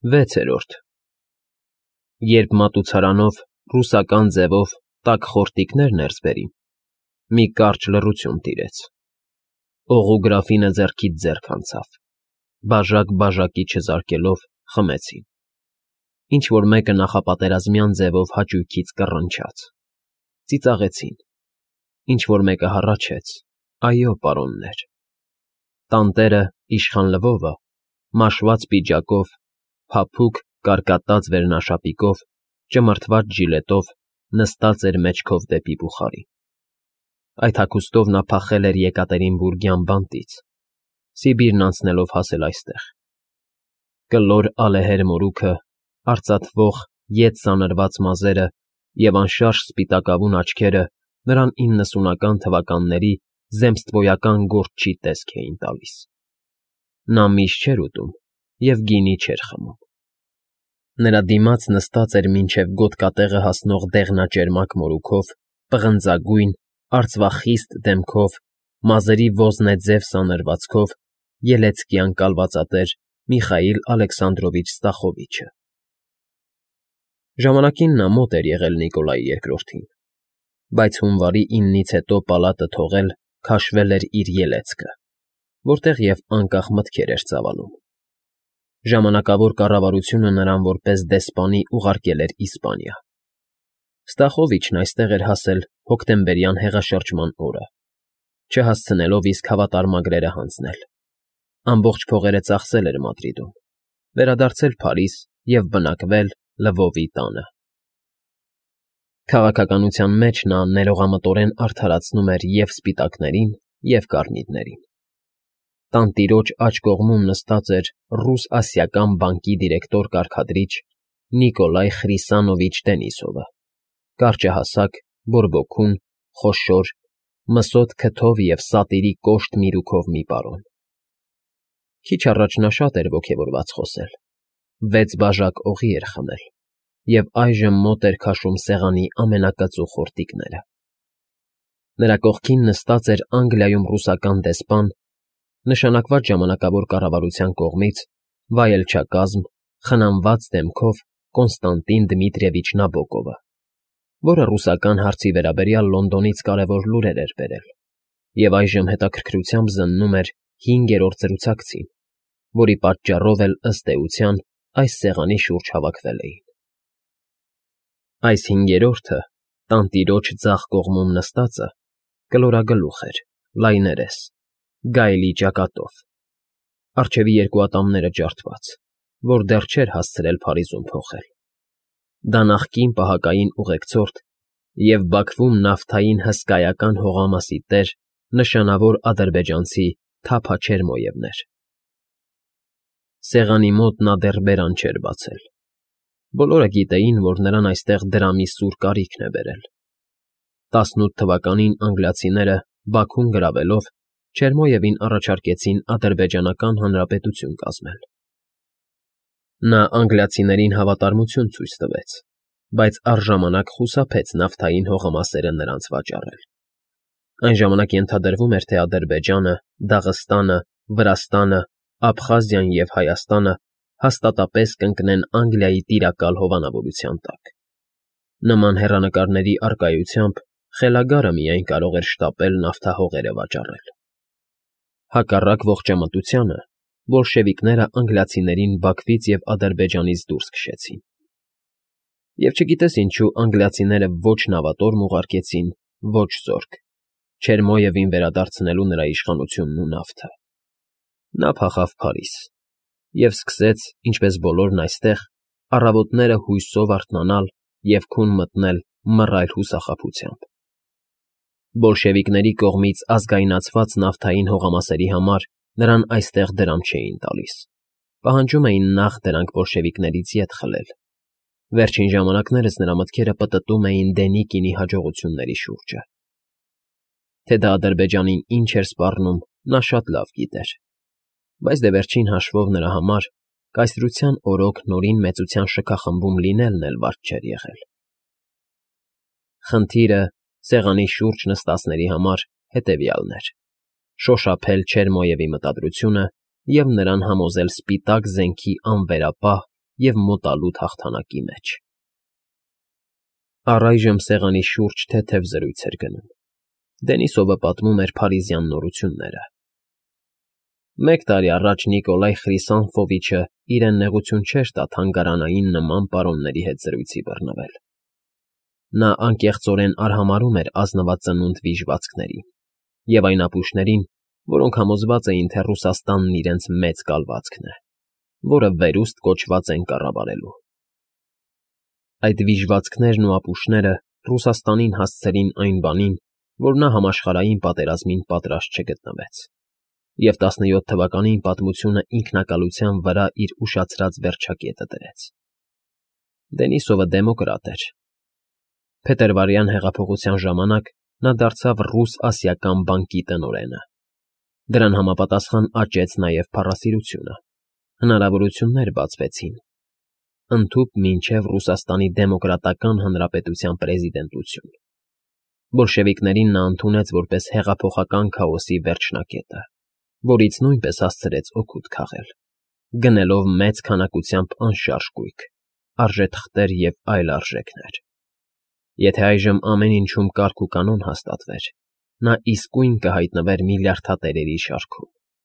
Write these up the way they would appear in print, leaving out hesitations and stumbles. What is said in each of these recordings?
6. Երբ մատուցարանով ռուսական ձևով տաք խորտիկներ ներս բերին, մի կարճ լռություն տիրեց։ Օղու գրաֆինը ձեռքից ձեռք անցավ, բաժակ բաժակի չզարկելով խմեցին։ Ինչ-որ մեկը նախապատերազմյան ձևով հաճույքից կռնչաց, ծիծաղեցին, ինչ-որ մեկը հառաչեց. այո, պարոններ։ Տանտերը, իշխան Լվովը, մաշված պիջակով, փափուկ կարկատած վերնաշապիկով, ճմրթված ժիլետով նստած էր մեջքով դեպի բուխարի։ Այդ հագուստով նա փախել էր Եկատերինբուրգյան բանտից, Սիբիրն անցնելով հասել այստեղ։ Կլոր ալեհեր մորուքը, արծաթվող ետ սանրված մազերը և անշարժ սպիտակավուն աչքերը նրան 90-ական թվականների զեմստվոյական գորչի տեսք էին տալիս։ Նա միշ չէր ուտում և գինի չէր խմում։ Նրա դիմաց նստած էր մինչև գոտկատեղը հասնող դեղնաճերմակ մորուքով, պղնձագույն, արծվախիստ դեմքով, մազերի ոզնեձև սանրվածքով ելեցկյան կալվածատեր Միխայիլ Ալեքսանդրովիչ Ստախովիչը։ Ժամանակին նա մոտ էր եղել Նիկոլայի երկրորդին, բայց հունվարի 9-ից հետո պալատը թողել քաշվել էր իր ելեցկը, որտեղ և անկախ մտքեր էր ծավալում։ Ժամանակավոր կառավարությունը նրան որպես դեսպանի ուղարկել էր Իսպանիա։ Ստախովիչն այստեղ էր հասել հոկտեմբերյան հեղաշրջման օրը, չհասցնելով իսկ հավատարմագրերը հանձնել։ Ամբողջ փողերը ծախսել էր Մադրիդում, վերադարձել Փարիզ և բնակվել Լվովի տանը։ Քաղաքականության մեջ նա ներողամտորեն արդարացնում էր և սպիտակներին, և կարմիրներին։ Տանտիրոջ աջ կողմում նստած էր Ռուս֊ասիական բանկի դիրեկտոր կարգադրիչ Նիկոլայ Խրիսանովիչ Դենիսովը, կարճահասակ, բորբոքուն, խոշոր, մսոտ քթով և սատիրի կոշտ միրուքով մի պարոն։ Քիչ առաջ նա շատ էր ոգևորված խոսել, 6 բաժակ օղի էր խմել և այժմ մոտ էր քաշում սեղանի ամենակծու խորտիկները։ Նրա կողքին նստած էր Անգլիայում ռուսական դեսպան, նշանակված ժամանակավոր կառավարության կողմից վայելչակազմ, խնամված դեմքով Կոնստանտին Դմիտրիևիչ Նաբոկովը, որը ռուսական հարցի վերաբերյալ Լոնդոնից կարևոր լուրեր էր բերել և այժմ հետաքրքրությամբ զննում էր 5-րդ զրուցակցին, որի պատճառով էլ ըստ էության այս սեղանի շուրջ հավաքվել էին։ Այս 5-րդը, տանտիրոջ ձախ կողմում նստածը, կլորագլուխ էր, լայներես, գայլի ճակատով, առջևի երկու ատամները ջարդված, որ դեռ չէր հասցրել Փարիզում փոխել։ Դա նախկին պահակային ուղեկցորդ և Բաքվում նավթային հսկայական հողամասի տեր նշանավոր ադրբեջանցի Թափա Չերմոյևն էր։ Սեղանի մոտ նա դեռ բերան չէր բացել։ Բոլորը գիտեին, որ նրան այստեղ դրամի սուր կարիքն է բերել։ 18 թվականին անգլիացիները Բաքուն գրավելով Չերմոյևին առաջարկեցին Ադրբեջանական Հանրապետություն կազմել։ Նա անգլիացիներին հավատարմություն ցույց տվեց, բայց առժամանակ խուսափեց նավթային հողամասերը նրանց վաճառել։ Այն ժամանակ ենթադրվում էր, թե Ադրբեջանը, Դաղստանը, Վրաստանը, Աբխազիան և Հայաստանը հաստատապես կընկնեն Անգլիայի տիրակալ հովանավորության տակ։ Նման հեռանկարների առկայությամբ խելագարը միայն կարող էր շտապել նավթահողերը վաճառել։ Հակառակ ողջամտությանը բոլշևիկները անգլիացիներին Բաքվից և Ադրբեջանից դուրս քշեցին։ Եվ չգիտես ինչու անգլիացիները ոչ նավատորմ ուղարկեցին, ոչ զորք, Չերմոյևին վերադարձնելու նրա իշխանությունն ու նավթը։ Նա փախավ Փարիզ և սկսեց, ինչպես բոլորն այստեղ, առավոտները հույսով արթնանալ և քուն մտնել մռայլ հուսախաբությամբ։ Բոլշևիկների կողմից ազգայնացված նավթային հողամասերի համար նրան այստեղ դրամ չէին տալիս, պահանջում էին նախ դրանք բոլշևիկներից ետ խլել։ Վերջին ժամանակներս նրա մտքերը պտտում էին Դենիկինի հաջողությունների շուրջը։ Թե դա Ադրբեջանին ինչ էր սպառնում, նա շատ լավ գիտեր, բայց դե վերջին հաշվով նրա համար կայսրության օրոք նորին մեծության շքախմբում լինելն էլ վատ չէր եղել։ Խնդիրը սեղանի շուրջ նստածների համար հետևյալն էր. շոշափել Չերմոյևի մտադրությունը և նրան համոզել սպիտակ զենքի անվերապահ և մոտալուտ հաղթանակի մեջ։ Առայժմ սեղանի շուրջ թեթև զրույց էր գնում։ Դենիսովը պատմում էր փարիզյան նորությունները։ 1 տարի առաջ Նիկոլայ Խրիսանֆովիչը իրեն նեղություն չէր տա թանգարանային նման պարոնների հետ զրույցի բռնվել։ Նա անկեղծորեն արհամարհում էր ազնվածնունդ վիժվածքներին և այն ապուշներին, որոնք համոզված էին, թե Ռուսաստանն իրենց մեծ կալվածքն է, որը վերուստ կոչված են կառավարելու։ Այդ վիժվածքներն ու ապուշները Ռուսաստանին հասցրին այն բանին, որ նա համաշխարհային պատերազմին պատրաստ չգտնվեց, և 17 թվականին պատմությունը ինքնակալության վրա իր ուշացրած վերջակետը դրեց։ Դենիսովը դեմոկրատ էր։ Փետրվարյան հեղափոխության ժամանակ նա դարձավ Ռուս֊ասիական բանկի տնօրենը։ Դրան համապատասխան աճեց նաև փառասիրությունը։ Հնարավորություններ բացվեցին, ընդհուպ մինչև Ռուսաստանի Դեմոկրատական Հանրապետության պրեզիդենտություն։ Բոլշևիկներին նա ընդունեց որպես հեղափոխական քաոսի վերջնակետը, որից նույնպես հասցրեց օգուտ քաղել, գնելով մեծ քանակությամբ անշարժ գույք, արժեթղթեր և այլ արժեքներ։ Եթե այժմ ամեն ինչում կարգ ու կանոն հաստատվեր, նա իսկույն կհայտնվեր միլիարդատերերի շարքում։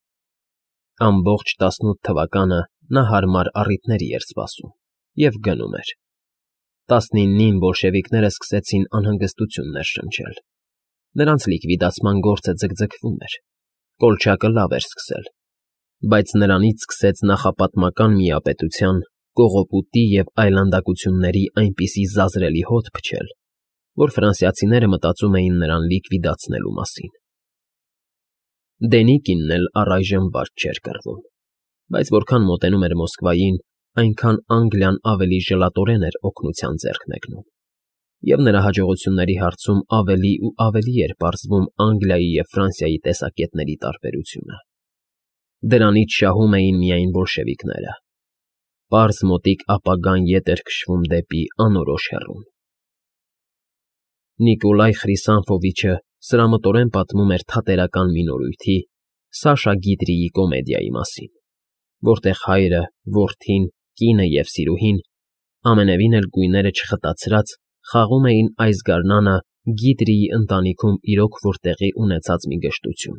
Ամբողջ 18 թվականը նա հարմար առիթների էր սպասում և գնում էր։ 19-ին բոլշևիկները սկսեցին անհանգստություններ շնչել։ Նրանց լիկվիդացման գործը ձգձգվում էր։ Կոլչակը լավ էր սկսել, բայց նրանից սկսեց նախապատմական միապետության, կողոպուտի և այլանդակությունների այնպիսի զազրելի հոտ փչել, որ ֆրանսիացիները մտածում էին նրան լիկվիդացնելու մասին։ Դենիկինն էլ առայժմ վատ չէր կռվում, բայց որքան մոտենում էր Մոսկվային, այնքան Անգլիան ավելի ժլատորեն էր օգնության ձեռք մեկնում, և նրա հաջողությունների հարցում ավելի ու ավելի էր պարզվում Անգլիայի և Ֆրանսիայի տեսակետների տարբերությունը։ Դրանից շահում էին միայն բոլշևիկները։ Պարզ մոտիկ ապագան ետ էր քշվում դեպի անորոշ հեռուն։ Նիկոլայ Խրիսանֆովիչը սրամտորեն պատմում էր թատերական մի նորույթի՝ Սաշա Գիտրիի կոմեդիայի մասին, որտեղ հայրը, որդին, կինը և սիրուհին, ամենևին էլ գույները չխտացրած, խաղում էին այս գարնանը Գիտրիի ընտանիքում իրոք որ տեղի ունեցած մի գժտություն։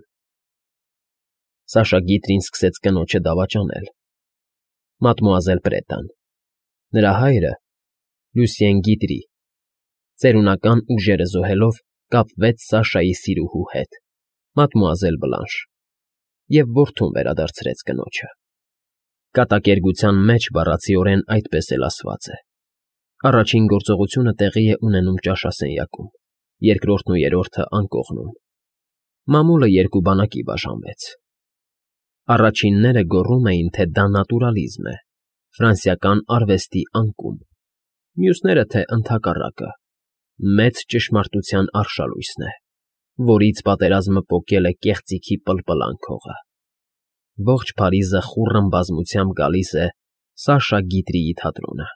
Սաշա Գիտրին սկսեց կնոջը դավաճանել։ Մադմուազել Պրետան, նրա հայրը, Լյուսիեն Գիտրի, ծերունական ուժերը զոհելով, կապվեց Սաշայի սիրուհու հետ, մադմուազել Բլանշ, և որդուն վերադարձրեց կնոջը։ Կատակերգության մեջ բառացիորեն այդպես էլ ասված է։ Առաջին գործողությունը տեղի է ունենում ճաշասենյակում, երկրորդն ու երրորդը անկողնում։ Մամուլը երկու բանակի բաժանվեց։ Առաջինները գոռում էին, թե դա նատուրալիզմ է, ֆրանսիական արվեստի անկում, մյուսները, թե ընդհակառակը, մեծ ճշմարտության արշալույսն է, որից պատերազմը պոկել է կեղծիքի պլպլանք հողը։ Ողջ Փարիզը խուռն բազմությամբ գալիս է Սաշա Գիտրիի թատրոնը։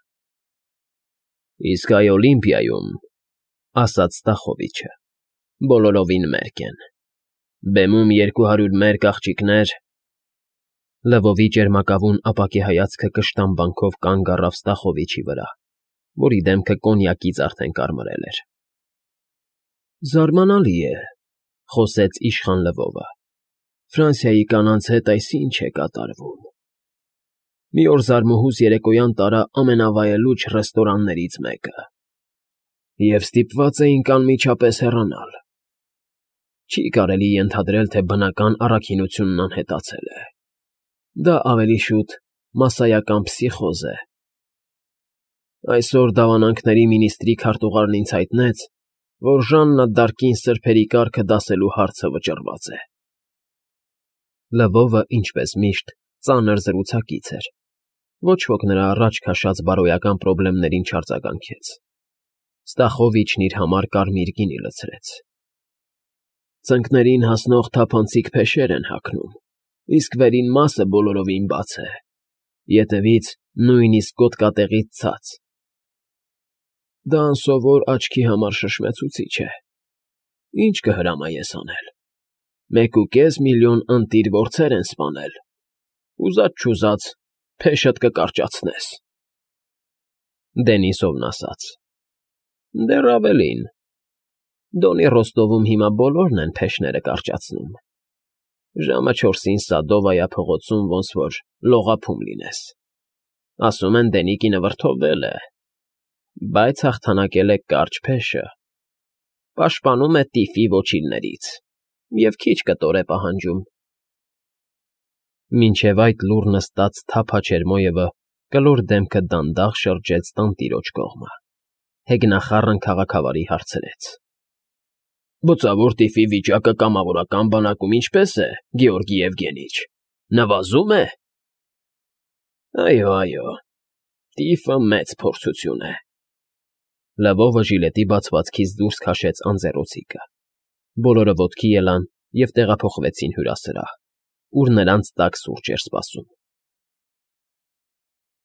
Իսկ այ Օլիմպիայում, ասաց Ստախովիչը, բոլորովին մերկ են։ Բեմում 200 մերկ աղջիկներ… Լվովի ճերմակավուն ապակե հայացքը կշտամբանքով կանգ առավ Ստախովիչի վրա, որի դեմքը կոնյակից արդեն կարմրել էր։ Զարմանալի է, խոսեց իշխան Լվովը։ Ֆրանսիայի կանանց հետ այս ինչ է կատարվում։ Մի օր զարմուհուս երեկոյան տարա ամենավայելուչ ռեստորաններից մեկը, և ստիպված էինք անմիջապես հեռանալ։ Չի կարելի ենթադրել, թե բնական առաքինությունն անհետացել է։ Դա ավելի շուտ մասսայական պսիխոզ է։ Այսօր դավանանքների մինիստրի քարտուղարն ինձ հայտնեց, որ Ժաննա Դարկին սրբերի կարգը դասելու հարցը վճռված է։ Լվովը, ինչպես միշտ, ծանր զրուցակից էր։ Ոչ ոք նրա առաջ քաշած բարոյական պրոբլեմներին չարձագանքեց։ Ստախովիչն իր համար կարմիր գինի լցրեց։ Ծնկներին հասնող թափանցիկ փեշեր են հագնում, իսկ վերին մասը բոլորովին բաց է, ետևից նույնիսկ գոտկատեղից ցած։ Դա անսովոր աչքի համար շշմեցուցիչ է։ Ինչ կհրամայես անել։ 1.5 միլիոն ընտիր որձեր են սպանել։ Ուզած չուզած, փեշդ կկարճացնես։ Դենիսովն ասաց։ Դեռ ավելին։ Դոնի Ռոստովում հիմա բոլորն են փեշները կարճացնում։ Ժամը 4-ին Սադովայա փողոցում ոնց որ լողափում լինես։ Ասում են Դենիկինը վրդովվել է, բայց հաղթանակել է կարճ փեշը։ Պաշտպանում է տիֆի ոչիլներից և քիչ կտոր է պահանջում։ Մինչև այդ լուռ նստած թափ Աչերմոևը կլոր դեմքը դանդաղ շրջեց տանտիրոջ կողմը, հեգնախառն քաղաքավարի հարցրեց. Բոցավոր տիֆի վիճակը կամավորական բանակում ինչպե՞ս է, Գեորգի Եվգենիչ, նվազում է։ Այո, տիֆը մեծ փորձություն է։ Լվովը ժիլետի բացվածքից դուրս քաշեց անձեռոցիկը։ Բոլորը ոտքի ելան և տեղափոխվեցին հյուրասրահ, ուր նրանց տաք սուրճ էր սպասում։